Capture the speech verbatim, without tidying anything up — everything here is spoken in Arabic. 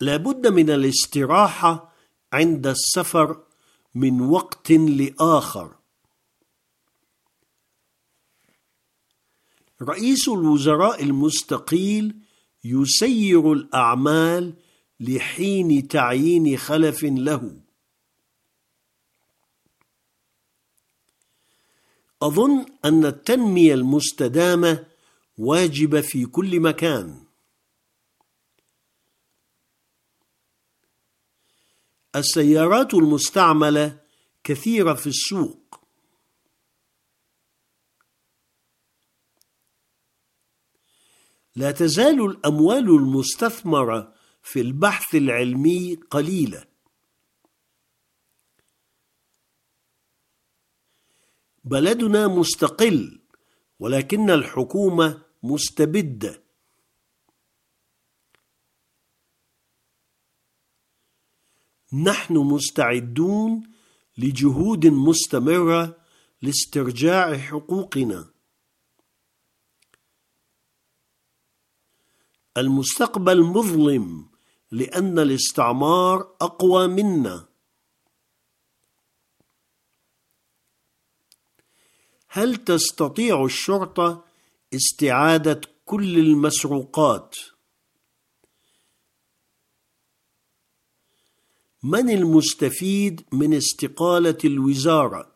لابد من الاستراحة عند السفر من وقت لآخر. رئيس الوزراء المستقيل يسير الأعمال لحين تعيين خلف له. أظن أن التنمية المستدامة واجبة في كل مكان. السيارات المستعملة كثيرة في السوق. لا تزال الأموال المستثمرة في البحث العلمي قليلة. بلدنا مستقل، ولكن الحكومة مستبدة. نحن مستعدون لجهود مستمرة لاسترجاع حقوقنا. المستقبل مظلم لأن الاستعمار أقوى منا. هل تستطيع الشرطة استعادة كل المسروقات؟ من المستفيد من استقالة الوزارة؟